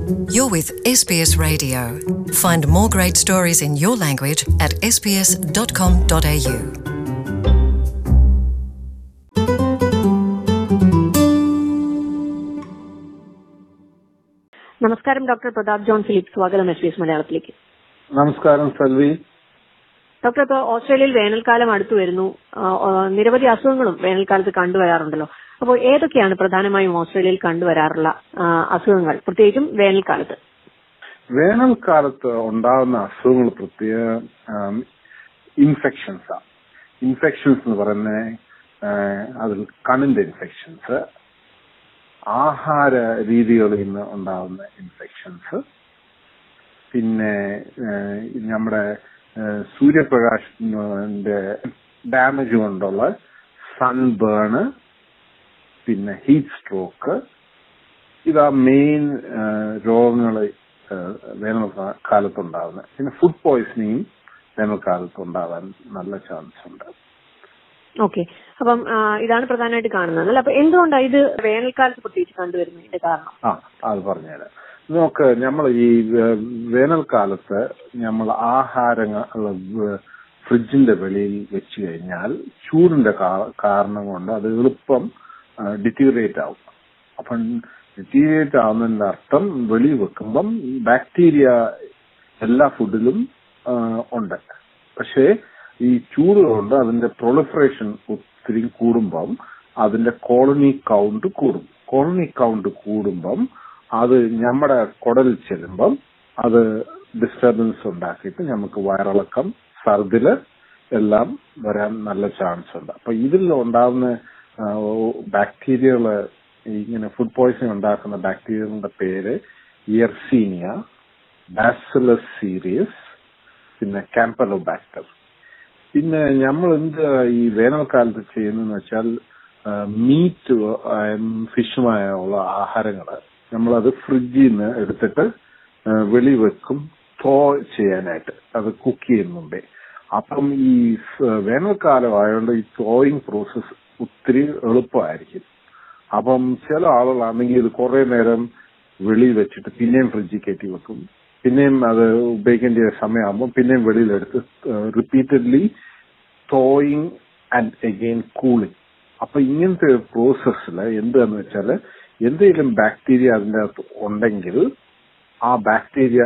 You're with SBS Radio. Find more great stories in your language at sbs.com.au. നമസ്കാരം doctor Pratap John Philip, സ്വാഗതം SBS മലയാളത്തിലേക്ക്. നമസ്കാരം Salvi. Doctor, ഇപ്പോൾ ഓസ്ട്രേലിയയിൽ വേനൽക്കാലം അടുത്തു വരുന്നു. നിരവധി അസുഖങ്ങളും വേനൽക്കാലത്ത് കണ്ടുവരാറുണ്ടല്ലോ. അപ്പോൾ ഏതൊക്കെയാണ് പ്രധാനമായും ഓസ്ട്രേലിയയിൽ കണ്ടുവരാറുള്ള അസുഖങ്ങൾ, പ്രത്യേകിച്ചും വേനൽക്കാലത്ത്? വേനൽക്കാലത്ത് ഉണ്ടാകുന്ന അസുഖങ്ങൾ പ്രത്യേക ഇൻഫെക്ഷൻസാണ്. ഇൻഫെക്ഷൻസ് എന്ന് പറയുന്നത് അതിൽ കണ്ണിന്റെ ഇൻഫെക്ഷൻസ്, ആഹാര രീതികളിൽ നിന്ന് ഉണ്ടാകുന്ന ഇൻഫെക്ഷൻസ്, പിന്നെ നമ്മുടെ സൂര്യപ്രകാശത്തിന്റെ ഡാമേജ് കൊണ്ടുള്ള സൺബേണ്, പിന്നെ ഹീറ്റ് സ്ട്രോക്ക്. ഇതാ മെയിൻ രോഗങ്ങൾ വേനൽക്കാലത്തുണ്ടാകുന്നത്. പിന്നെ ഫുഡ് പോയ്സണിങ് വേനൽക്കാലത്ത് ഉണ്ടാകാൻ നല്ല ചാൻസ് ഉണ്ട്. ഓക്കെ, അപ്പം ഇതാണ് പ്രധാനമായിട്ട് കാണുന്നത് അല്ലേ? അപ്പൊ എന്തുകൊണ്ടാണ് ഇത് വേനൽക്കാലത്ത് പ്രത്യേകിച്ച് കണ്ടുവരുന്നതിന്റെ കാരണം? അത് പറഞ്ഞുതരാം. നമുക്ക് നമ്മൾ ഈ വേനൽക്കാലത്ത് നമ്മൾ ആഹാരങ്ങൾ ഫ്രിഡ്ജിന്റെ വെളിയിൽ വെച്ച് കഴിഞ്ഞാൽ ചൂടിന്റെ കാരണം കൊണ്ട് അത് എളുപ്പം ഡിറ്റീരിയേറ്റ് ആവും. അപ്പം ഡിറ്റീരിയേറ്റ് ആവുന്നതിന്റെ അർത്ഥം വെളിയിൽ വെക്കുമ്പം ബാക്ടീരിയ എല്ലാ ഫുഡിലും ഉണ്ട്. പക്ഷേ ഈ ചൂട് കൊണ്ട് അതിന്റെ പ്രൊളിഫറേഷൻ ഒത്തിരി കൂടുമ്പം അതിന്റെ കോളനി കൗണ്ട് കൂടും. കോളനി കൗണ്ട് കൂടുമ്പം അത് നമ്മുടെ കുടലിൽ ചെല്ലുമ്പം അത് ഡിസ്റ്റർബൻസ് ഉണ്ടാക്കിയിട്ട് നമുക്ക് വയറിളക്കം, ഛർദില് എല്ലാം വരാൻ നല്ല ചാൻസ് ഉണ്ട്. അപ്പൊ ഇതിൽ ഉണ്ടാകുന്ന ബാക്ടീരിയകള്, ഇങ്ങനെ ഫുഡ് പോയ്സൺ ഉണ്ടാക്കുന്ന ബാക്ടീരിയകളുടെ പേര് യെർസീനിയ, ബാസിലസ് സീരിയസ്, പിന്നെ കാമ്പലോബാക്ടർ. പിന്നെ നമ്മൾ എന്ത് ഈ വേനൽക്കാലത്ത് ചെയ്യുന്നതെന്ന് വെച്ചാൽ മീറ്റ് ഫിഷുമായുള്ള ആഹാരങ്ങള് നമ്മളത് ഫ്രിഡ്ജിൽ നിന്ന് എടുത്തിട്ട് വെളി വെക്കും തോ ചെയ്യാനായിട്ട്, അത് കുക്ക് ചെയ്യുന്ന മുമ്പേ. അപ്പം ഈ വേനൽക്കാലം ആയതുകൊണ്ട് ഈ തോയിങ് പ്രോസസ് ഒത്തിരി എളുപ്പമായിരിക്കും. അപ്പം ചില ആളുകളാണെങ്കിൽ ഇത് കുറെ നേരം വെളിയിൽ വെച്ചിട്ട് പിന്നെയും ഫ്രിഡ്ജിൽ കയറ്റി വെക്കും, പിന്നെയും അത് ഉപയോഗിക്കേണ്ട സമയമാകുമ്പോൾ പിന്നെയും വെളിയിലെടുത്ത് repeatedly thawing and again cooling. അപ്പൊ ഇങ്ങനത്തെ പ്രോസസ്സിൽ എന്താന്ന് വെച്ചാൽ എന്തെങ്കിലും ബാക്ടീരിയ അതിൻ്റെ അകത്ത് ഉണ്ടെങ്കിൽ ആ ബാക്ടീരിയ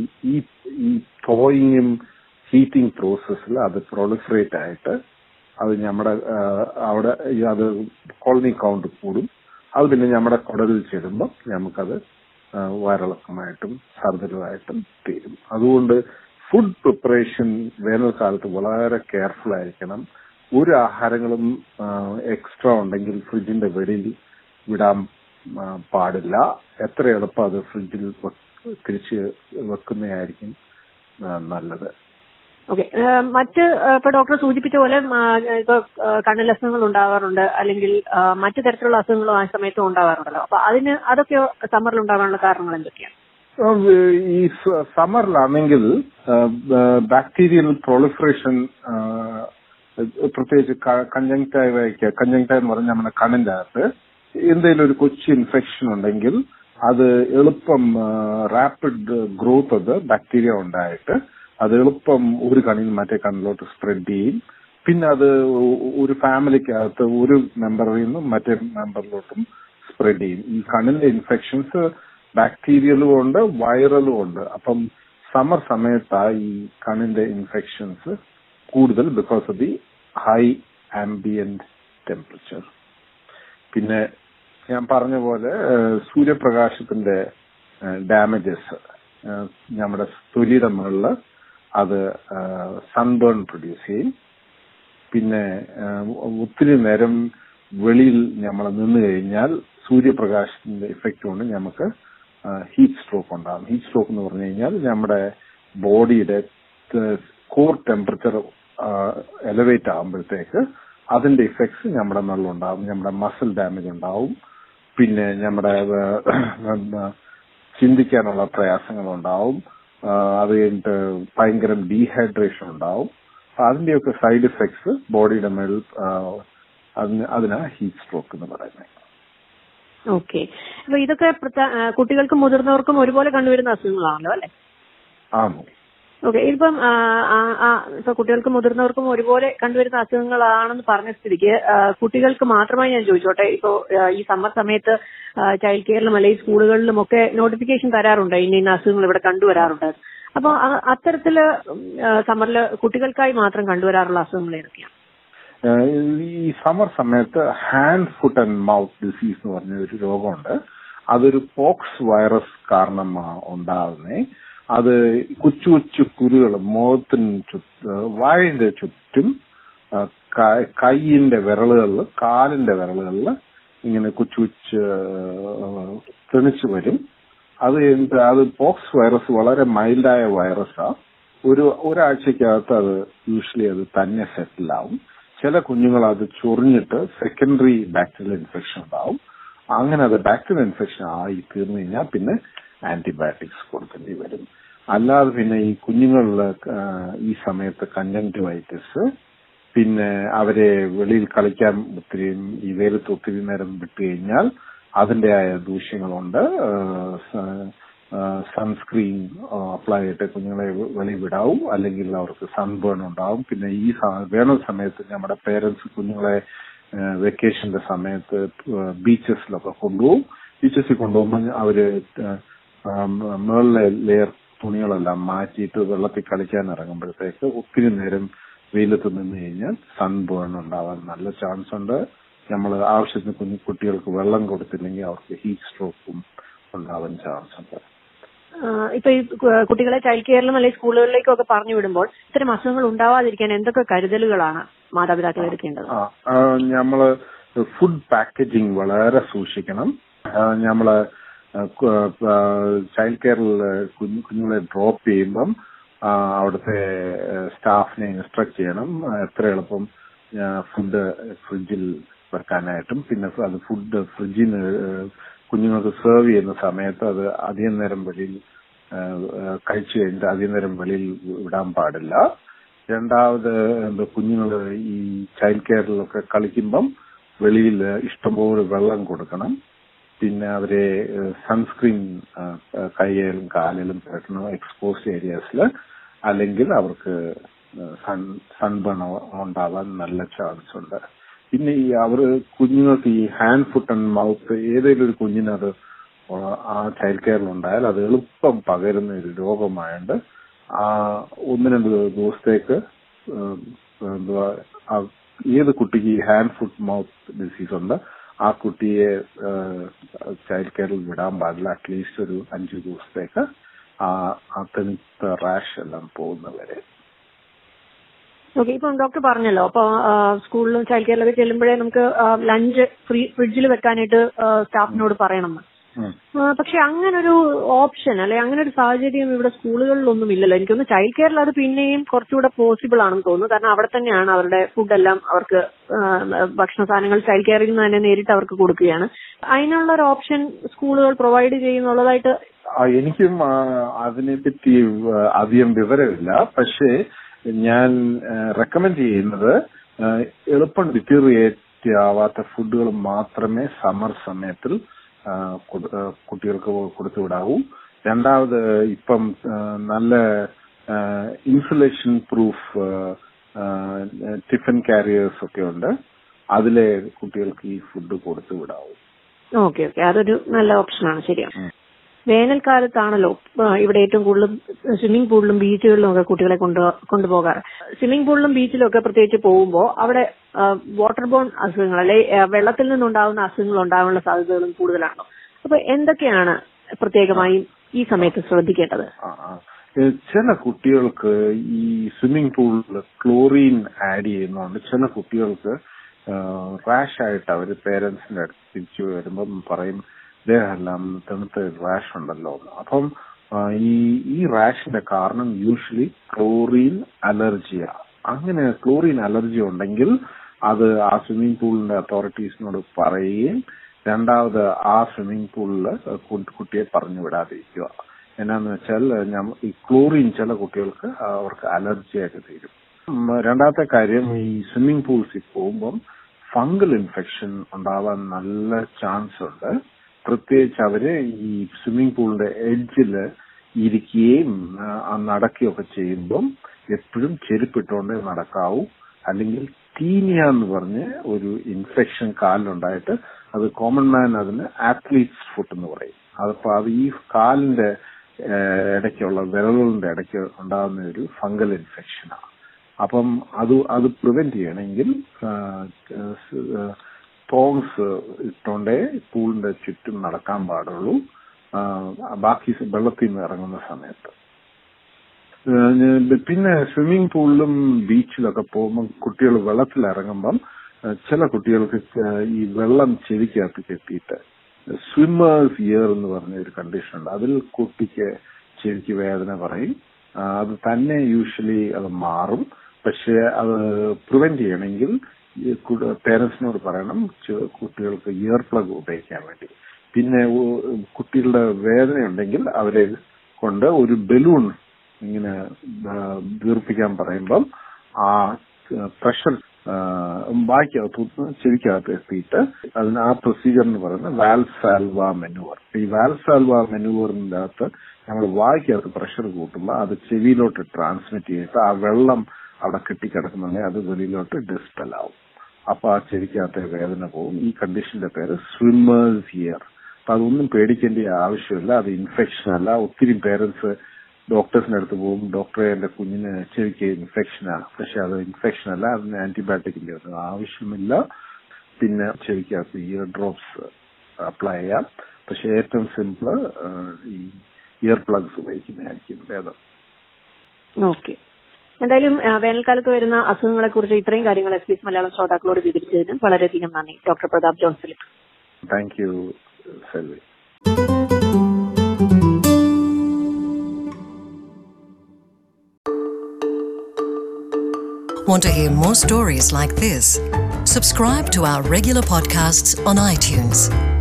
ഈ തോയിങ്ങും ഹീറ്റിംഗ് പ്രോസസ്സിൽ അത് പ്രൊളിഫറേറ്റ് ആയിട്ട് അത് നമ്മുടെ അവിടെ അത് കോളനി കൗണ്ട് കൂടും. അത് പിന്നെ നമ്മുടെ കുടലിൽ ചെല്ലുമ്പോൾ നമുക്കത് വയറിളക്കമായിട്ടും ഛർദിലുമായിട്ടും തീരും. അതുകൊണ്ട് ഫുഡ് പ്രിപ്പറേഷൻ വേനൽക്കാലത്ത് വളരെ കെയർഫുൾ ആയിരിക്കണം. ഒരു ആഹാരങ്ങളും എക്സ്ട്രാ ഉണ്ടെങ്കിൽ ഫ്രിഡ്ജിന്റെ വെളിയിൽ വിടാൻ പാടില്ല. എത്ര എളുപ്പം അത് ഫ്രിഡ്ജിൽ തിരിച്ച് വെക്കുന്നതായിരിക്കും നല്ലത്. ഓക്കെ, മറ്റ് ഇപ്പൊ ഡോക്ടർ സൂചിപ്പിച്ച പോലെ ഇപ്പൊ കണ്ണിൽ അസുഖങ്ങൾ ഉണ്ടാവാറുണ്ട്, അല്ലെങ്കിൽ മറ്റു തരത്തിലുള്ള അസുഖങ്ങളും ആ സമയത്തും ഉണ്ടാവാറുണ്ടല്ലോ. അപ്പൊ അതൊക്കെ സമ്മറിൽ ഉണ്ടാകാനുള്ള കാരണങ്ങൾ എന്തൊക്കെയാണ്? ഈ സമ്മറിലാണെങ്കിൽ ബാക്ടീരിയൽ പ്രൊളിഫറേഷൻ, പ്രത്യേകിച്ച് കൺജങ്ക്റ്റൈവ് എന്ന് പറഞ്ഞാൽ നമ്മുടെ കണ്ണിന്റെ അകത്ത് എന്തെങ്കിലും ഒരു കൊച്ചു ഇൻഫെക്ഷൻ ഉണ്ടെങ്കിൽ അത് എളുപ്പം റാപ്പിഡ് ഗ്രോത്ത് അത് ബാക്ടീരിയ ഉണ്ടായിട്ട് അത് എളുപ്പം ഒരു കണ്ണിൽ മറ്റേ കണ്ണിലോട്ട് സ്പ്രെഡ് ചെയ്യും. പിന്നെ അത് ഒരു ഫാമിലിക്കകത്ത് ഒരു മെമ്പറിൽ നിന്നും മറ്റേ മെമ്പറിലോട്ടും സ്പ്രെഡ് ചെയ്യും. ഈ കണ്ണിന്റെ ഇൻഫെക്ഷൻസ് ബാക്ടീരിയലും ഉണ്ട്, വൈറലും ഉണ്ട്. അപ്പം സമ്മർ സമയത്താണ് ഈ കണ്ണിന്റെ ഇൻഫെക്ഷൻസ് കൂടുതൽ, because of the high ambient temperature. പിന്നെ ഞാൻ പറഞ്ഞ പോലെ സൂര്യപ്രകാശത്തിന്റെ ഡാമേജസ് നമ്മുടെ തൊലിയുടെ മുകളിൽ അത് സൺബേൺ പ്രൊഡ്യൂസ് ചെയ്യും. പിന്നെ ഒത്തിരി നേരം വെളിയിൽ നമ്മൾ നിന്ന് കഴിഞ്ഞാൽ സൂര്യപ്രകാശത്തിന്റെ ഇഫക്റ്റ് കൊണ്ട് നമുക്ക് ഹീറ്റ് സ്ട്രോക്ക് ഉണ്ടാകും. ഹീറ്റ് സ്ട്രോക്ക് എന്ന് പറഞ്ഞു കഴിഞ്ഞാൽ നമ്മുടെ ബോഡിയുടെ കോർ ടെമ്പറേച്ചർ എലവേറ്റ് ആകുമ്പോഴത്തേക്ക് അതിന്റെ ഇഫക്ട്സ് നമ്മുടെ മുകളിലുണ്ടാകും. നമ്മുടെ മസിൽ ഡാമേജ് ഉണ്ടാവും, പിന്നെ നമ്മുടെ ചിന്തിക്കാനുള്ള പ്രയാസങ്ങളുണ്ടാവും, അത് കഴിഞ്ഞിട്ട് ഭയങ്കര ഡീഹൈഡ്രേഷൻ ഉണ്ടാവും. അതിന്റെയൊക്കെ സൈഡ് എഫക്ട്സ് ബോഡിയുടെ മേൽ അതിനാ ഹീറ്റ് സ്ട്രോക്ക് എന്ന് പറയുന്നത്. ഓക്കെ. അപ്പൊ ഇതൊക്കെ കുട്ടികൾക്കും മുതിർന്നവർക്കും ഒരുപോലെ കണ്ടുവരുന്ന അസുഖങ്ങളാണല്ലോ അല്ലെ? ആണോ? ഓക്കെ. ഇപ്പം ഇപ്പൊ കുട്ടികൾക്കും മുതിർന്നവർക്കും ഒരുപോലെ കണ്ടുവരുന്ന അസുഖങ്ങളാണെന്ന് പറഞ്ഞ സ്ഥിതിക്ക് കുട്ടികൾക്ക് മാത്രമായി ഞാൻ ചോദിച്ചോട്ടെ, ഇപ്പോ ഈ സമ്മർ സമയത്ത് ചൈൽഡ് കെയറിലും അല്ലെങ്കിൽ സ്കൂളുകളിലും ഒക്കെ നോട്ടിഫിക്കേഷൻ തരാറുണ്ട് ഇന്ന അസുഖങ്ങൾ ഇവിടെ കണ്ടുവരാറുണ്ട്. അപ്പൊ അത്തരത്തില് സമ്മറില് കുട്ടികൾക്കായി മാത്രം കണ്ടുവരാറുള്ള അസുഖങ്ങൾ ഏതൊക്കെയാണ്? ഈ സമ്മർ സമയത്ത് hand foot and mouth disease എന്ന് പറഞ്ഞ ഒരു രോഗമുണ്ട്. അതൊരു പോക്സ് വൈറസ് കാരണം ഉണ്ടാകുന്നേ. അത് കൊച്ചു കൊച്ചു കുരുകൾ മുഖത്തിന് വായിന്റെ ചുറ്റും, കൈയിന്റെ വിരലുകളിൽ, കാലിന്റെ വിരലുകളിൽ ഇങ്ങനെ കൊച്ചു കൊച്ചു തെളിച്ചു വരും. അത് പോക്സ് വൈറസ് വളരെ മൈൽഡായ വൈറസാ. ഒരാഴ്ചക്കകത്ത് അത് യൂഷ്വലി അത് തന്നെ സെറ്റിലാവും. ചില കുഞ്ഞുങ്ങൾ അത് ചൊറിഞ്ഞിട്ട് സെക്കൻഡറി ബാക്ടീരിയൽ ഇൻഫെക്ഷൻ ഉണ്ടാവും. അങ്ങനെ അത് ബാക്ടീരിയൽ ഇൻഫെക്ഷൻ ആയി തീർന്നു കഴിഞ്ഞാൽ പിന്നെ ആന്റിബയോട്ടിക്സ് കൊടുക്കേണ്ടി വരും. അല്ലാതെ പിന്നെ ഈ കുഞ്ഞുങ്ങളിൽ ഈ സമയത്ത് കൺജങ്ക്റ്റിവൈറ്റിസ്, പിന്നെ അവരെ വെളിയിൽ കളിക്കാൻ ഈ വെയിലത്ത് ഒത്തിരി നേരം വിട്ടു കഴിഞ്ഞാൽ അതിന്റെതായ ദൂഷ്യങ്ങളുണ്ട്. സൺസ്ക്രീൻ അപ്ലൈ ചെയ്തിട്ട് കുഞ്ഞുങ്ങളെ വെളിയിൽ വിടാവും, അല്ലെങ്കിൽ അവർക്ക് സൺബേൺ ഉണ്ടാവും. പിന്നെ ഈ വേനൽ സമയത്ത് നമ്മുടെ പേരൻസ് കുഞ്ഞുങ്ങളെ വെക്കേഷന്റെ സമയത്ത് ബീച്ചസിലൊക്കെ കൊണ്ടുപോകും. ബീച്ചസിൽ കൊണ്ടുപോകുമ്പോൾ അവര് മുകളിലെ ലെയർ തുണികളെല്ലാം മാറ്റിയിട്ട് വെള്ളത്തിൽ കളിക്കാൻ ഇറങ്ങുമ്പോഴത്തേക്ക് ഒത്തിരി നേരം വെയിലത്ത് നിന്ന് കഴിഞ്ഞാൽ സൺബേൺ ഉണ്ടാവാൻ നല്ല ചാൻസ് ഉണ്ട്. നമ്മൾ ആവശ്യത്തിന് കുട്ടികൾക്ക് വെള്ളം കൊടുത്തില്ലെങ്കിൽ അവർക്ക് ഹീറ്റ് സ്ട്രോക്കും ഉണ്ടാവാൻ ചാൻസ് ഉണ്ട്. ഇപ്പൊ ഈ കുട്ടികളെ ചൈൽഡ് കെയറിലും അല്ലെങ്കിൽ സ്കൂളുകളിലേക്കും ഒക്കെ പറഞ്ഞു വിടുമ്പോൾ ഇത്തരം അസുഖങ്ങൾ ഉണ്ടാവാതിരിക്കാൻ എന്തൊക്കെ കരുതലുകളാണ് മാതാപിതാക്കൾ എടുക്കേണ്ടത്? നമ്മള് ഫുഡ് പാക്കേജിങ് വളരെ സൂക്ഷിക്കണം. നമ്മള് ചൈൽഡ് കെയറിൽ കുഞ്ഞുങ്ങളെ ഡ്രോപ്പ് ചെയ്യുമ്പം അവിടുത്തെ സ്റ്റാഫിനെ ഇൻസ്ട്രക്ട് ചെയ്യണം എത്ര എളുപ്പം ഫുഡ് ഫ്രിഡ്ജിൽ വെക്കാനായിട്ടും. പിന്നെ അത് ഫുഡ് ഫ്രിഡ്ജിൽ നിന്ന് കുഞ്ഞുങ്ങൾക്ക് സെർവ് ചെയ്യുന്ന സമയത്ത് അത് അധികം നേരം വെളിയിൽ കഴിച്ചു കഴിഞ്ഞിട്ട് അധികം നേരം വെളിയിൽ വിടാൻ പാടില്ല. രണ്ടാമത് കുഞ്ഞുങ്ങൾ ഈ ചൈൽഡ് കെയറിലൊക്കെ കളിക്കുമ്പം വെളിയിൽ ഇഷ്ടംപോലെ വെള്ളം കൊടുക്കണം. പിന്നെ അവരെ സൺസ്ക്രീൻ കൈയിലും കാലിലും പറ്റണം എക്സ്പോസ്ഡ് ഏരിയാസിൽ, അല്ലെങ്കിൽ അവർക്ക് സൺബേൺ ഉണ്ടാവാൻ നല്ല ചാൻസ് ഉണ്ട്. പിന്നെ ഈ കുഞ്ഞുങ്ങൾക്ക് ഈ ഹാൻഡ് ഫുട്ട് ആൻഡ് മൗത്ത് ഏതെങ്കിലും ഒരു കുഞ്ഞിനത് ആ ചൈൽഡ് കെയറിൽ ഉണ്ടായാൽ അത് എളുപ്പം പകരുന്ന ഒരു രോഗമായുണ്ട്. 1-2 ദിവസത്തേക്ക് ഏത് കുട്ടിക്ക് ഹാൻഡ് ഫുട്ട് മൗത്ത് ഡിസീസ് ഉണ്ട് ആ കുട്ടിയെ ചൈൽഡ് കെയറിൽ വിടാൻ പാടില്ല. അറ്റ്ലീസ്റ്റ് ഒരു 5 ദിവസത്തേക്ക് ആ തെളുത്ത റാഷ് എല്ലാം പോകുന്നവരെ. ഓക്കെ. ഇപ്പം ഡോക്ടർ പറഞ്ഞല്ലോ, അപ്പൊ സ്കൂളിലും ചൈൽഡ് കെയറിലൊക്കെ ചെല്ലുമ്പോഴേ നമുക്ക് ലഞ്ച് ഫ്രിഡ്ജിൽ വെക്കാനായിട്ട് സ്റ്റാഫിനോട് പറയണമെന്ന്. പക്ഷെ അങ്ങനൊരു ഓപ്ഷൻ അല്ലെ അങ്ങനെ ഒരു സാഹചര്യം ഇവിടെ സ്കൂളുകളിലൊന്നും ഇല്ലല്ലോ. എനിക്കൊന്ന് ചൈൽഡ് കെയറിൽ അത് പിന്നെയും കുറച്ചുകൂടെ പോസിബിൾ ആണെന്ന് തോന്നുന്നു. കാരണം അവിടെ തന്നെയാണ് അവരുടെ ഫുഡെല്ലാം അവർക്ക് ഭക്ഷണ സാധനങ്ങൾ ചൈൽഡ് കെയറിൽ നിന്ന് തന്നെ നേരിട്ട് അവർക്ക് കൊടുക്കുകയാണ്. അതിനുള്ള ഒരു ഓപ്ഷൻ സ്കൂളുകൾ പ്രൊവൈഡ് ചെയ്യുന്നുള്ളതായിട്ട് എനിക്കും അതിനെപ്പറ്റി അധികം വിവരമില്ല. പക്ഷേ ഞാൻ റെക്കമെൻഡ് ചെയ്യുന്നത് എളുപ്പം ഡിറ്റീറിയേറ്റ് ആവാത്ത ഫുഡുകൾ മാത്രമേ സമ്മർ സമയത്തിൽ കുട്ടികൾക്ക് കൊടുത്തുവിടാവൂ. രണ്ടാമത് ഇപ്പം നല്ല ഇൻസുലേഷൻ പ്രൂഫ് ടിഫിൻ കാരിയേഴ്സ് ഒക്കെ ഉണ്ട്, അതിലെ കുട്ടികൾക്ക് ഈ ഫുഡ് കൊടുത്തുവിടാവൂ. ഓക്കെ ഓക്കെ, അതൊരു നല്ല ഓപ്ഷനാണ്. ശരിയാണ്. വേനൽക്കാലത്താണല്ലോ ഇവിടെ ഏറ്റവും കൂടുതൽ സ്വിമ്മിംഗ് പൂളിലും ബീച്ചുകളിലും ഒക്കെ കുട്ടികളെ കൊണ്ടുപോകാറ്. സ്വിമ്മിംഗ് പൂളിലും ബീച്ചിലും ഒക്കെ പ്രത്യേകിച്ച് പോകുമ്പോൾ അവിടെ വാട്ടർ ബോൺ അസുഖങ്ങൾ അല്ലെ വെള്ളത്തിൽ നിന്നുണ്ടാകുന്ന അസുഖങ്ങൾ ഉണ്ടാകാനുള്ള സാധ്യതകളും കൂടുതലാണല്ലോ. അപ്പൊ എന്തൊക്കെയാണ് പ്രത്യേകമായും ഈ സമയത്ത് ശ്രദ്ധിക്കേണ്ടത്? ചില കുട്ടികൾക്ക് ഈ സ്വിമ്മിംഗ് പൂളിൽ ക്ലോറിൻ ആഡ് ചെയ്യുന്നതുകൊണ്ട് ചില കുട്ടികൾക്ക് റാഷ് ആയിട്ട് അവര് പേരൻസിന്റെ അടുത്ത് തിരിച്ചു വരുമ്പം പറയും ദേഹമെല്ലാം തണുത്ത റാഷ് ഉണ്ടല്ലോ. അപ്പം ഈ റാഷിന്റെ കാരണം യൂഷ്വലി ക്ലോറിൻ അലർജിയാണ്. അങ്ങനെ ക്ലോറിൻ അലർജി ഉണ്ടെങ്കിൽ അത് ആ സ്വിമ്മിംഗ് പൂളിന്റെ അതോറിറ്റീസിനോട് പറയുകയും രണ്ടാമത് ആ സ്വിമ്മിംഗ് പൂളിൽ കുട്ടിയെ പറഞ്ഞു വിടാതിരിക്കുക. എന്നാന്ന് വെച്ചാൽ ഈ ക്ലോറിൻ ചില കുട്ടികൾക്ക് അവർക്ക് അലർജി ആയിട്ട് തീരും. രണ്ടാമത്തെ കാര്യം, ഈ സ്വിമ്മിംഗ് പൂൾസിൽ പോകുമ്പം ഫംഗൽ ഇൻഫെക്ഷൻ ഉണ്ടാവാൻ നല്ല ചാൻസ് ഉണ്ട്. പ്രത്യേകിച്ച് അവര് ഈ സ്വിമ്മിംഗ് പൂളിന്റെ എഡ്ജില് ഇരിക്കുകയും നടക്കുകയൊക്കെ ചെയ്യുമ്പം എപ്പോഴും ചെരുപ്പിട്ടുകൊണ്ടേ നടക്കാവൂ. അല്ലെങ്കിൽ ടീനിയ എന്ന് പറഞ്ഞ് ഒരു ഇൻഫെക്ഷൻ കാലിലുണ്ടായിട്ട് അത് കോമൺ മാൻ അതിന് ആത്ലീറ്റ്സ് ഫുട്ട് എന്ന് പറയും. അതിപ്പോ അത് ഈ കാലിന്റെ ഇടയ്ക്കുള്ള വിരലുകളുടെ ഇടയ്ക്ക് ഉണ്ടാകുന്ന ഒരു ഫംഗൽ ഇൻഫെക്ഷനാണ്. അപ്പം അത് പ്രിവെന്റ് ചെയ്യണമെങ്കിൽ തോങ്സ് ഇട്ടുകൊണ്ടേ പൂളിന്റെ ചുറ്റും നടക്കാൻ പാടുള്ളൂ, ബാക്കി വെള്ളത്തിൽ നിന്ന് ഇറങ്ങുന്ന സമയത്ത്. പിന്നെ സ്വിമ്മിംഗ് പൂളിലും ബീച്ചിലൊക്കെ പോകുമ്പോൾ കുട്ടികൾ വെള്ളത്തിൽ ഇറങ്ങുമ്പം ചില കുട്ടികൾക്ക് ഈ വെള്ളം ചെവിക്കകത്ത് കെട്ടിയിട്ട് സ്വിമ്മേഴ്സ് ഇയർ എന്ന് പറഞ്ഞ ഒരു കണ്ടീഷൻ ഉണ്ട്. അതിൽ കുട്ടിക്ക് ചെവിക്ക് വേദന പറയും. അത് തന്നെ യൂഷ്വലി അത് മാറും. പക്ഷെ അത് പ്രിവെന്റ് ചെയ്യണമെങ്കിൽ പേരൻസിനോട് പറയണം കുട്ടികൾക്ക് ഇയർ പ്ലഗ് ഉപയോഗിക്കാൻ വേണ്ടി. പിന്നെ കുട്ടികളുടെ വേദനയുണ്ടെങ്കിൽ അവരെ കൊണ്ട് ഒരു ബലൂൺ ഇങ്ങനെ വീർപ്പിക്കാൻ പറയുമ്പം ആ പ്രഷർ വായിക്കകത്ത് ചെവിക്കകത്ത് എത്തിയിട്ട് അതിന് ആ പ്രൊസീജിയറിന് പറയുന്നത് വാൽസാൽവ മെനുവർ. ഈ വാൽസാൽവ മെനുവറിന്റെ അകത്ത് നമ്മൾ വായിക്കകത്ത് പ്രഷർ കൂട്ടുമ്പോൾ അത് ചെവിയിലോട്ട് ട്രാൻസ്മിറ്റ് ചെയ്തിട്ട് ആ വെള്ളം അവിടെ കെട്ടിക്കിടക്കുന്നുണ്ടെങ്കിൽ അത് വെളിയിലോട്ട് ഡിസ്പെൽ ആവും. അപ്പൊ ആ ചെവിക്കകത്തെ വേദന പോകും. ഈ കണ്ടീഷന്റെ പേര് സ്വിമ്മേഴ്സ് ഇയർ. അപ്പൊ അതൊന്നും പേടിക്കേണ്ട ആവശ്യമില്ല. അത് ഇൻഫെക്ഷൻ അല്ല. ഒത്തിരി പേരൻസ് ഡോക്ടേഴ്സിന്റെ അടുത്ത് പോകും, ഡോക്ടറെ എന്റെ കുഞ്ഞിന് ചെവിക്ക് ഇൻഫെക്ഷനാണ്. പക്ഷെ അത് ഇൻഫെക്ഷൻ അല്ല, അതിന് ആന്റിബയോട്ടിക്കിന്റെ ആവശ്യമില്ല. പിന്നെ ചെവിക്കകത്ത് ഇയർ ഡ്രോപ്സ് അപ്ലൈ ചെയ്യാം. പക്ഷെ ഏറ്റവും സിമ്പിള് ഈ ഇയർ പ്ലഗ്സ് ഉപയോഗിക്കുന്നതായിരിക്കും ഭേദം. ഓക്കെ. എന്തായാലും വേനൽക്കാലത്ത് വരുന്ന അസുഖങ്ങളെ കുറിച്ച് ഇത്രയും കാര്യങ്ങൾ SBS മലയാളം ശ്രോതാക്കളോട് വിവരിച്ചതിന് വളരെയധികം നന്ദി doctor Pratap John Philip. Thank you Selvi. Want to hear more stories like this? Subscribe to our regular podcasts on iTunes.